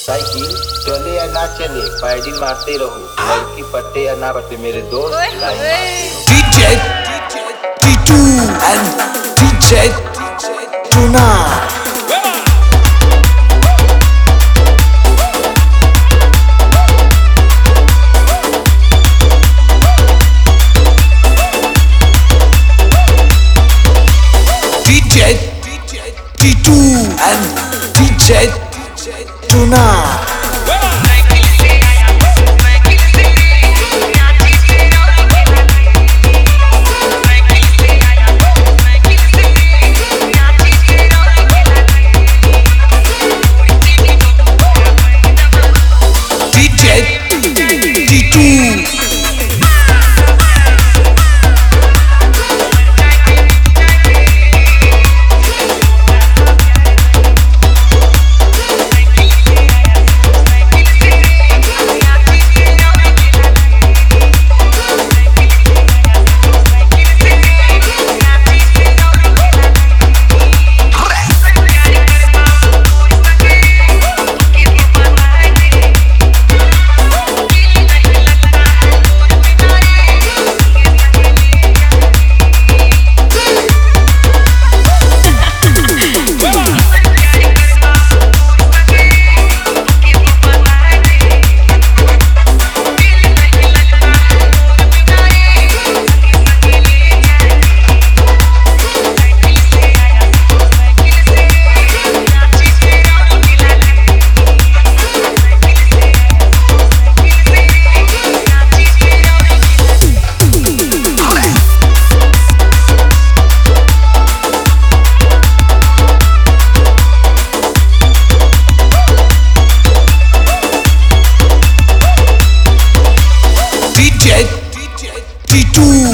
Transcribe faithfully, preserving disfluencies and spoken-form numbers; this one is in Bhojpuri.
साइकिल चले या ना चले पैडिल मारते रहो, लड़की पट्टे या ना पट्टे मेरे दोस्त लाइन मारते रहो। D J D two and D J Tuna D J D two and D J Tuna D J D two D J D two